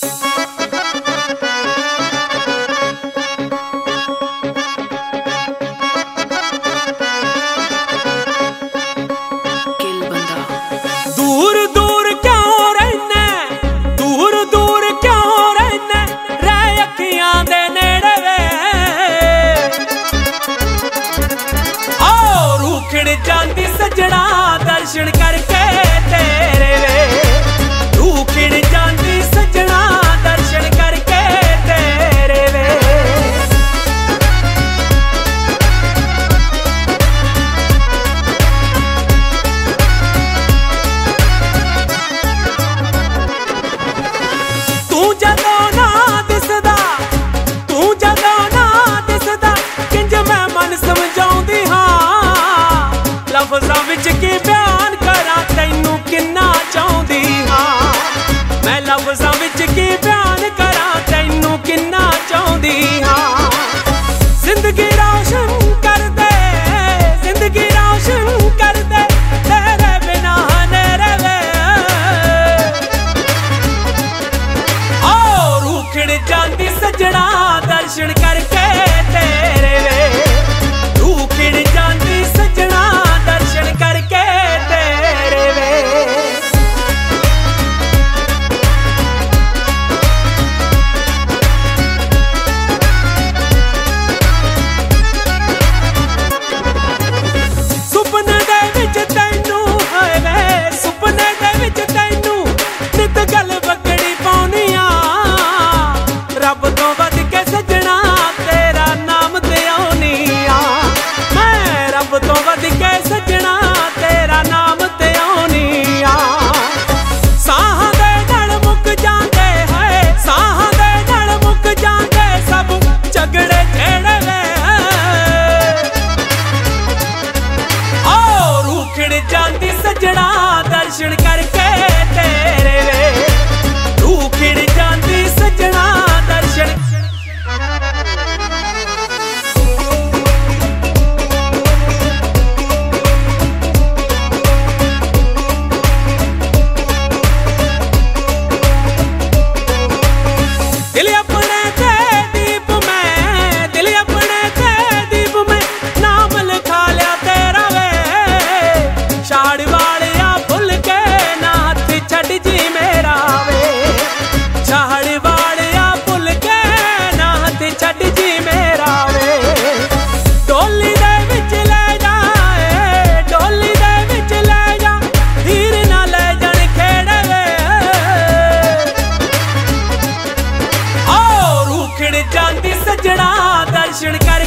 दूर दूर क्यों रहना, दूर दूर क्यों रहना, रह अखियां दे नेड़े वे। ओ रूखड़ जांदी सजना दर्शन करके तेरे वे, रूखड़ जांदी सजना दर्शन करके तेरे वे। तू जदों ना दिसदा, तू जदों ना दिसदा, किंज मैं मन समझाउंदी हां, लफ्ज़ां विच की बयान करा तैनू किन्ना चाहुंदी हां। मैं लफ्ज़ां विच की बयान करा तैनू किन्ना चाहुंदी हां। जिंदगी रोशन कर दे, जिंदगी रोशन कर दे, तेरे बिना नेरे वे। ओ रूखड़ जांदी सजना दर्शन करके तेरे वे, रूखड़ जांदी सजना दर्शन करके तेरे वे। सुपने दे विच तैनू हाय वे, सुपने दे विच तैनू नित गल बकड़ी पाउनियां, रब तो वध के सजना तेरा नाम ते आउनियां। मैं रब तो वध के सजना तेरा नाम ते आउनियां। साहां दे नल मुक जांदे है, साहां दे नल मुक जांदे सब झगड़े जेड़े वे। ओ रूखड़ जांदी सजना दर्शन करके तेरे वे, रूखड़ जांदी सजना दर्शन। दिल अपने ते दीप में, दिल अपने ते दीप में नाम लिखा लिया तेरा वे। छाड़ वालिया भुल के ना हथ छड़ जी मेरा वे, छाड़ वालिया भुल के ना हथ छड़ जी मेरा वे। डोली दे विच ले जाए, डोली दे विच ले जा, हीर ना ले जान खेड़े वे। ओ रूखड़ जांदी सजना दर्शन कर